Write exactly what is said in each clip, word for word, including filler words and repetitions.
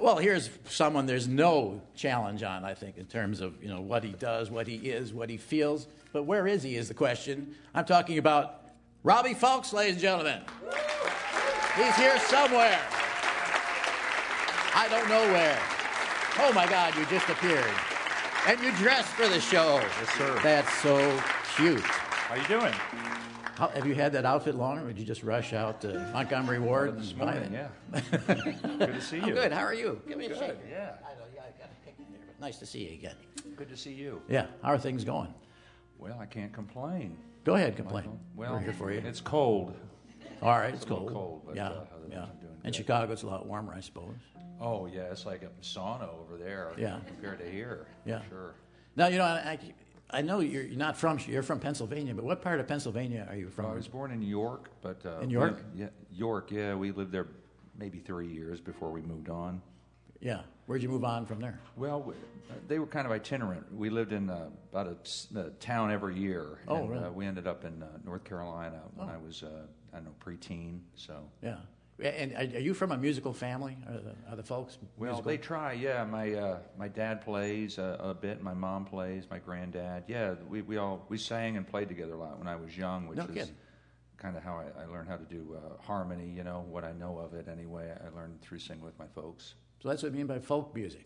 Well, here's someone there's no challenge on, I think, in terms of, you know, what he does, what he is, what he feels. But where is he is the question. I'm talking about Robbie Fulks, ladies and gentlemen. He's here somewhere. I don't know where. Oh, my God, you just appeared. And you dressed for the show. Yes, sir. That's so cute. How you doing? How, have you had that outfit long, or did you just rush out to Montgomery Ward? This and buy morning, it? yeah. Good to see you. I'm good. How are you? Give me a Good, shake. yeah. I know, yeah, I got a picture here, but nice to see you again. Good to see you. Yeah. How are things going? Well, I can't complain. Go ahead, complain. Well, we're here for you. It's cold. All right, it's, It's a little cold. cold, but, yeah, uh, other than yeah. that, I'm doing And good. Chicago, it's a lot warmer, I suppose. Oh, yeah, it's like a sauna over there Yeah. compared to here. Yeah. Sure. Now, you know, I, I know you're, you're not from, you're from Pennsylvania, but what part of Pennsylvania are you from? I was born in York, but... Uh, In York? we- yeah, York, yeah. We lived there maybe three years before we moved on. Yeah. Where'd you move on from there? Well, we, they were kind of itinerant. We lived in uh, about a, s- a town every year. Oh, and, really? Uh, we ended up in uh, North Carolina when Oh. I was, uh, I don't know, preteen. So. Yeah. And are are you from a musical family? Are the, are the folks Well, musical? they try. Yeah, my uh, my dad plays uh, a bit. My mom plays. My granddad. Yeah, we, we all we sang and played together a lot when I was young, which No is kidding. kind of how I, I learned how to do uh, harmony. You know what I know of it anyway. I learned through singing with my folks. So that's what I mean by folk music.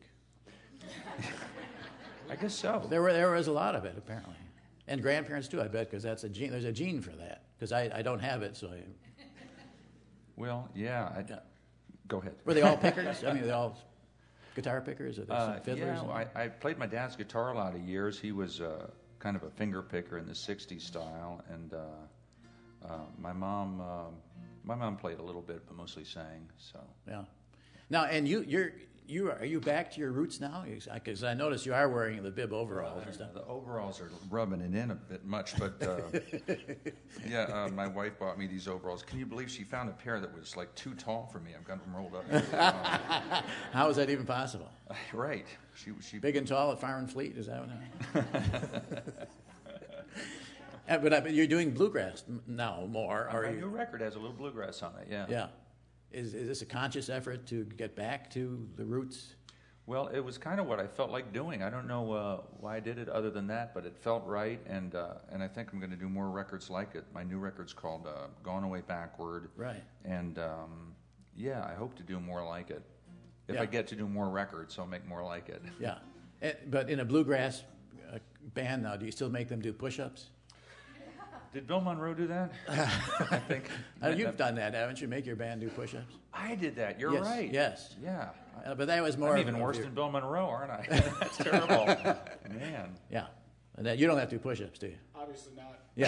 I guess so. There were there was a lot of it apparently, and grandparents too. I bet because that's a gene. There's a gene for that. Because I, I don't have it, so I, Well, yeah. I, Yeah. Go ahead. were they all pickers? I mean, were they all guitar pickers or there Uh, some fiddlers? yeah, well, I, I played my dad's guitar a lot of years. He was uh, kind of a finger picker in the sixties style, and uh, uh, my mom, um my mom played a little bit, but mostly sang. So Yeah. Now, and you, you're, you are, are you back to your roots now? Because I noticed you are wearing the bib overalls and stuff. the overalls are rubbing it in a bit much, but uh, yeah, uh, my wife bought me these overalls. Can you believe she found a pair that was like too tall for me? I've got them rolled up. How is that even possible? Uh, right. She she Big and tall at Fire and Fleet, is that what? Uh, but, I, but you're doing bluegrass m- now more, My are new you? record has a little bluegrass on it. Yeah. Yeah. Is is this a conscious effort to get back to the roots? Well, it was kind of what I felt like doing. I don't know uh, why I did it other than that, but it felt right, and uh, and I think I'm going to do more records like it. My new record's called uh, Gone Away Backward. Right. And, um, yeah, I hope to do more like it. If Yeah. I get to do more records, I'll make more like it. Yeah. Eh, but in a bluegrass uh, band now, do you still make them do push-ups? Did Bill Monroe do that? I think. Uh, you've done that, haven't you? Make your band do push-ups? I did that. You're Yes, right. yes. Yeah. Uh, but that was more I'm of even an worse overview. than Bill Monroe, aren't I? That's terrible. Man. Yeah. And that, you don't have to do push-ups, do you? Obviously not. Yeah.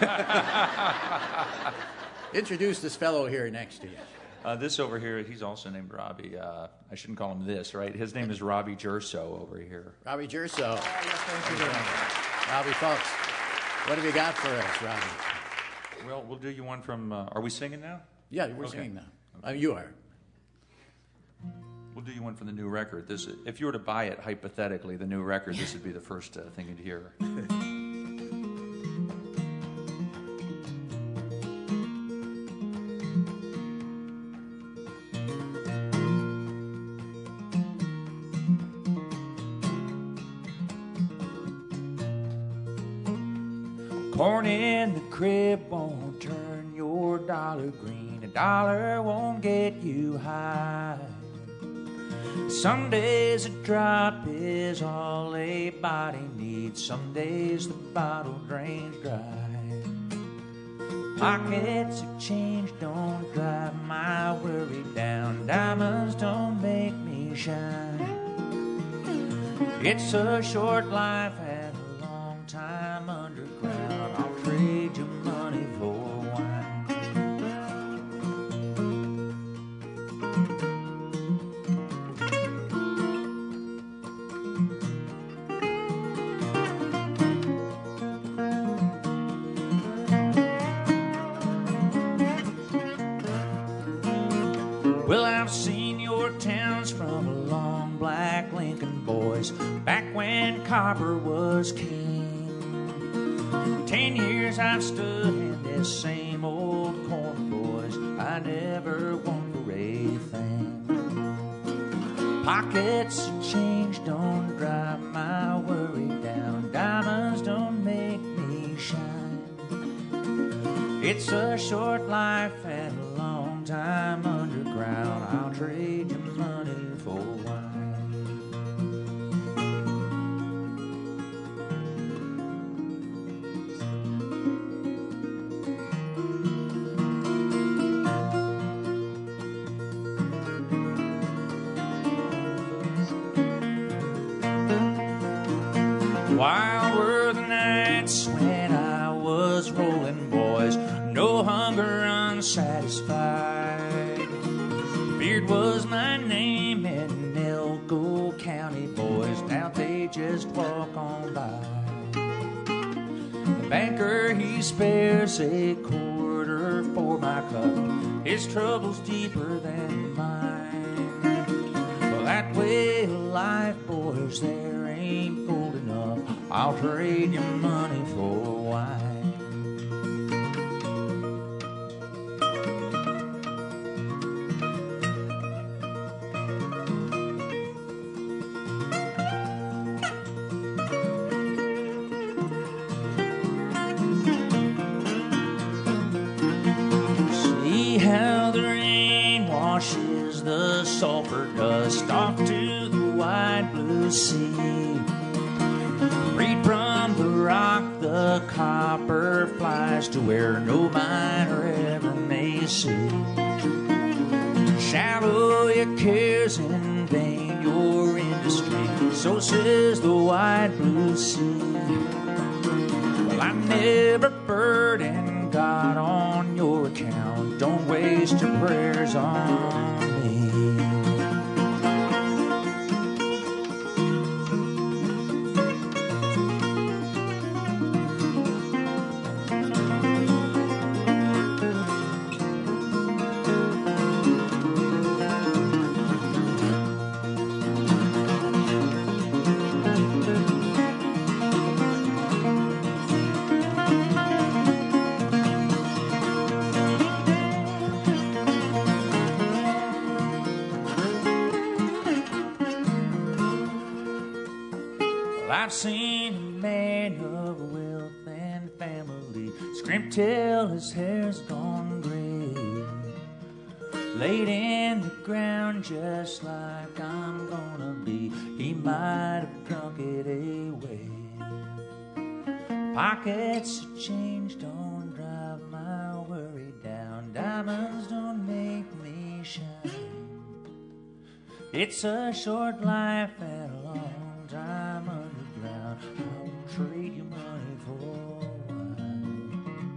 Okay. Introduce this fellow here next to you. Uh, this over here, he's also named Robbie. Uh, I shouldn't call him this, right? His name is Robbie Gerso over here. Robbie Gerso. Robbie Fulks. What have you got for us, Robbie? Well, we'll do you one from. Uh, are we singing now? Yeah, we're Okay. singing now. Uh, you are. We'll do you one from the new record. This, if you were to buy it hypothetically, the new record, this would be the first uh, thing you'd hear. Corn in the crib won't turn your dollar green. A dollar won't get you high. Some days a drop is all a body needs. Some days the bottle drains dry. Pockets of change don't drive my worry down. Diamonds don't make me shine. It's a short life and a long time underground. I'll trade you money for wine. Well, I've seen your towns from a long black Lincoln, boys, back when copper was king. Ten years I've stood in this same old corner, boys. I never won for a thing. Pockets of change don't drive my worry down. Diamonds don't make me shine. It's a short life and a long time underground. I'll trade you money for wine. Wild were the nights when I was rolling, boys. No hunger unsatisfied. Beard was my name in Elko County, boys. Now they just walk on by. The banker, he spares a quarter for my cup. His trouble's deeper than mine. Well, that way of life, boys, there ain't gold enough. I'll trade you money for wine. See how the rain washes the sulfur dust off to the wide blue sea. Read from the rock the copper flies to where no miner ever may see. Shallow your cares in vain your industry, so says the wide blue sea. Well, I never burden God on your account. Don't waste your prayers on me. I've seen a man of wealth and family scrimp till his hair's gone gray, laid in the ground just like I'm gonna be. He might have drunk it away. Pockets of change don't drive my worry down. Diamonds don't make me shine. It's a short life and a long time underground. I'll trade you money for wine.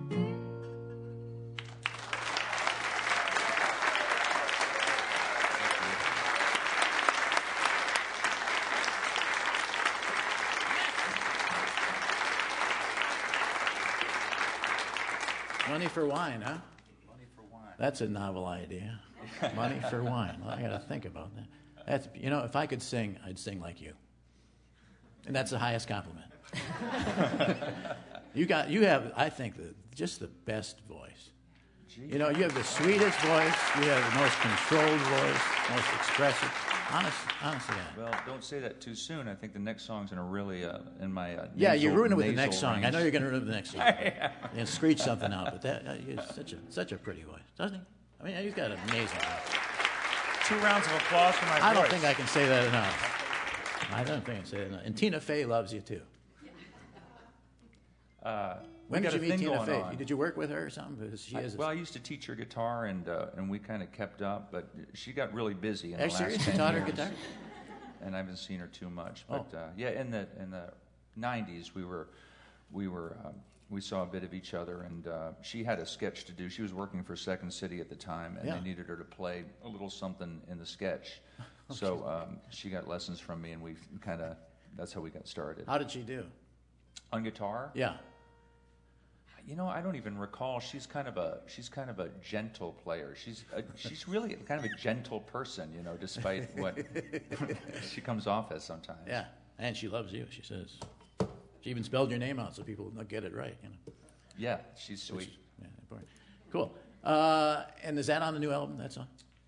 Money for wine, huh? Money for wine. That's a novel idea. Money for wine. Well, I got to think about that. That's, you know, if I could sing, I'd sing like you. And that's the highest compliment. you got, you have, I think, the, just the best voice. Gee. You know, you have the sweetest voice. You have the most controlled voice, most expressive. Honest, honestly, yeah. Well, don't say that too soon. I think the next song's going to really, uh, in my uh, Yeah, nasal, you ruin it with the nasal next song. range. I know you're going to ruin it with the next song. Yeah. And screech something out, but that uh, he's such a such a pretty voice, doesn't he? I mean, he's got an amazing voice. Two rounds of applause for my I don't voice. think I can say that enough. I don't think I can say that enough. And Tina Fey loves you too. Uh, When we did got you a meet thing Tina going Fey? on. Did you work with her or something? Because she I, is. well, I used to teach her guitar, and uh, and we kind of kept up, but she got really busy in Are you the last serious? You ten taught her years. guitar? And I haven't seen her too much. Oh. But uh, yeah, in the in the nineties, we were we were um, we saw a bit of each other, and uh, she had a sketch to do. She was working for Second City at the time, and Yeah. they needed her to play a little something in the sketch. So um, she got lessons from me, and we kind of that's how we got started. How did she do? On guitar? Yeah. You know, I don't even recall. She's kind of a she's kind of a gentle player. She's a, she's really kind of a gentle person, you know, despite what she comes off as sometimes. Yeah. And she loves you, she says. She even spelled your name out so people will get it right, you know. Yeah, she's sweet. Yeah, important. Cool. Uh, and is that on the new album, that song? Uh,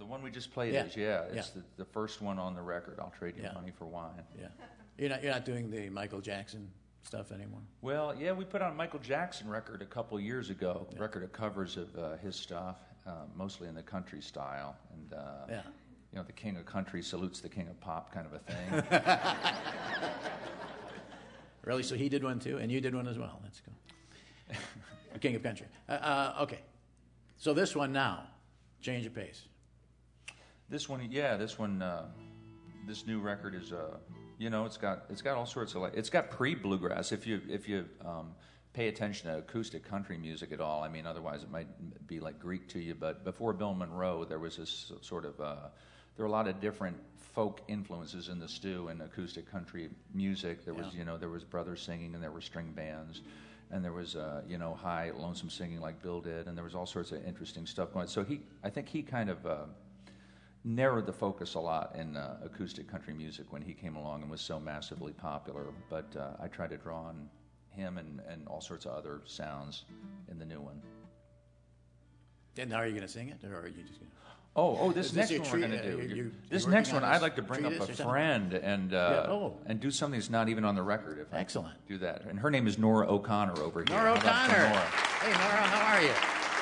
the one we just played Yeah. is, yeah, it's Yeah. The, the first one on the record, I'll Trade You Yeah. Money for Wine. Yeah. You're not, you're not doing the Michael Jackson stuff anymore? Well, yeah, we put on a Michael Jackson record a couple years ago, yeah. record of covers of uh, his stuff, uh, mostly in the country style. And, uh, yeah. you know, the king of country salutes the king of pop kind of a thing. Really? So he did one too, and you did one as well. That's cool. The king of country. Uh, uh, okay. So this one now, change of pace. This one, yeah, this one, uh, this new record is, uh, you know, it's got it's got all sorts of like, it's got pre-bluegrass. If you if you um, pay attention to acoustic country music at all, I mean, otherwise it might be like Greek to you. But before Bill Monroe, there was this sort of uh, there were a lot of different folk influences in the stew in acoustic country music. There was, yeah. you know, there was brothers singing, and there were string bands. And there was, uh, you know, high lonesome singing like Bill did, and there was all sorts of interesting stuff going on. So he, I think he kind of uh, narrowed the focus a lot in uh, acoustic country music when he came along and was so massively popular. But uh, I tried to draw on him and, and all sorts of other sounds in the new one. And now are you going to sing it, or are you just going to... Oh, oh! This, this next one treat, we're going to do. Uh, you're, you're this next one, on I'd like to bring up a friend and uh, yeah. oh. and do something that's not even on the record. If Excellent. I do that. And her name is Nora O'Connor over here. Nora O'Connor. Nora? Hey, Nora, how are you?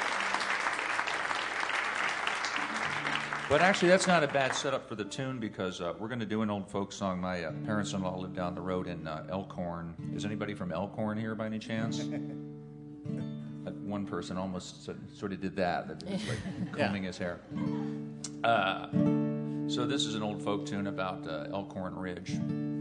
But actually, that's not a bad setup for the tune because uh, we're going to do an old folk song. My uh, parents-in-law live down the road in uh, Elkhorn. Is anybody from Elkhorn here by any chance? One person almost sort of did that, that was like combing yeah. his hair. Uh, so this is an old folk tune about uh, Elkhorn Ridge.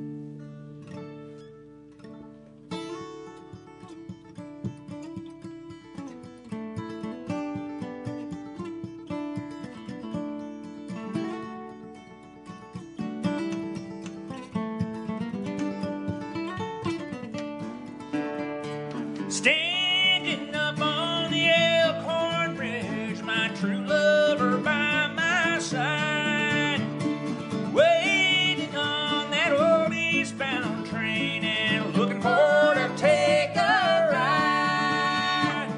Standing up on the Elkhorn Ridge, my true lover by my side, waiting on that old eastbound train and looking for to take a ride.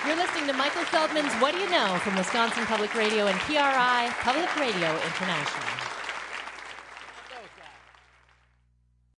You're listening to Michael Feldman's What Do You Know from Wisconsin Public Radio and P R I, Public Radio International.